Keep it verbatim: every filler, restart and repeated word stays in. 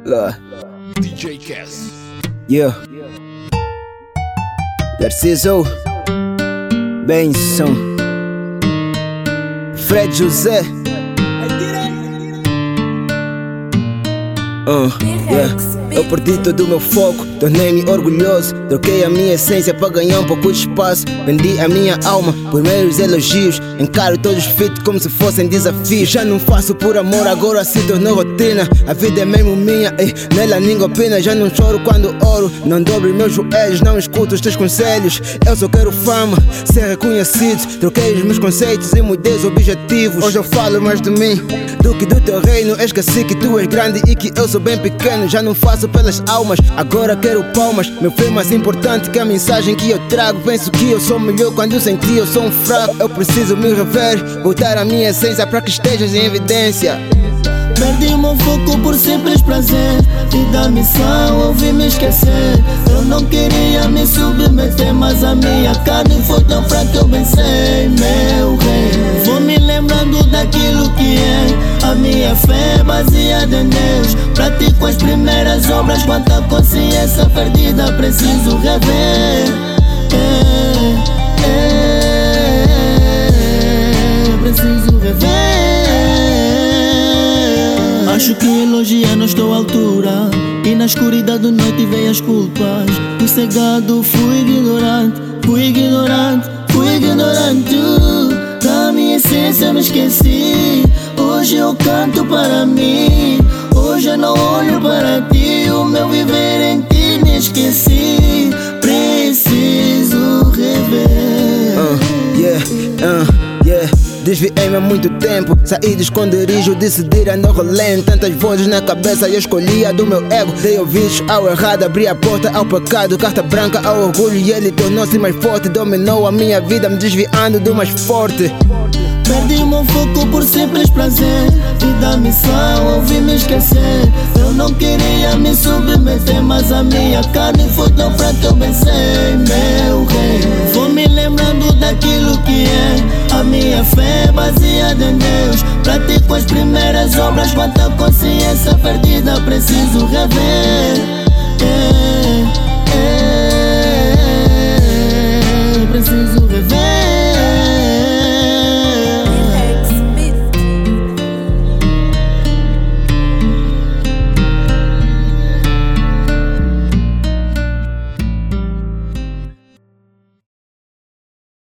Lá. D J Cass. Yeah. Narciso. Benção. Fred José. Uh, yeah. Eu perdi todo o meu foco, tornei-me orgulhoso. Troquei a minha essência para ganhar um pouco de espaço. Vendi a minha alma por meios elogios. Encaro todos os feats como se fossem desafios. Já não faço por amor, agora se tornou rotina. A vida é mesmo minha, ei, nela ninguém opina. Já não choro quando oro, não dobro meus joelhos, não escuto os teus conselhos. Eu só quero fama, ser reconhecido. Troquei os meus conceitos e mudei os objetivos. Hoje eu falo mais de mim do que do teu reino. Esqueci que tu és grande e que eu sou bem pequeno. Já não faço pelas almas, agora quero palmas. Meu fé é mais importante que a mensagem que eu trago. Penso que eu sou melhor quando senti eu sou um fraco. Eu preciso me rever, voltar a minha essência para que estejas em evidência. Perdi o meu foco por simples prazer e da missão eu vim me esquecer. Eu não queria me submeter, mas a minha carne foi tão fraca que eu pensei, meu rei. Vou me lembrando daquilo que é a minha fé baseada em Deus. Pratico as primeiras obras, quanta consciência perdida preciso rever. É, é, preciso rever. Acho que elogiar não estou à altura, e na escuridão da noite veio as culpas. Fui cegado, fui ignorante, fui ignorante, fui ignorante. Da minha essência me esqueci. Hoje eu canto para mim, hoje eu não olho para ti. O meu viver em ti me esqueci. Preciso rever. uh, Yeah, uh, yeah. Desviei-me há muito tempo, saí do esconderijo, decidi a não rolê. Tantas vozes na cabeça, eu escolhi a do meu ego. Dei ouvidos ao errado, abri a porta ao pecado. Carta branca ao orgulho e ele tornou-se mais forte. Dominou a minha vida, me desviando do mais forte. Perdi o meu foco por simples prazer e da missão eu vim me esquecer. Eu não queria me submeter, mas a minha carne foi tão fraca que eu pensei, meu rei. Vou me lembrando daquilo que é a minha fé baseada em Deus. Pratico as primeiras obras, quanta consciência perdida preciso rever. É, é, é, preciso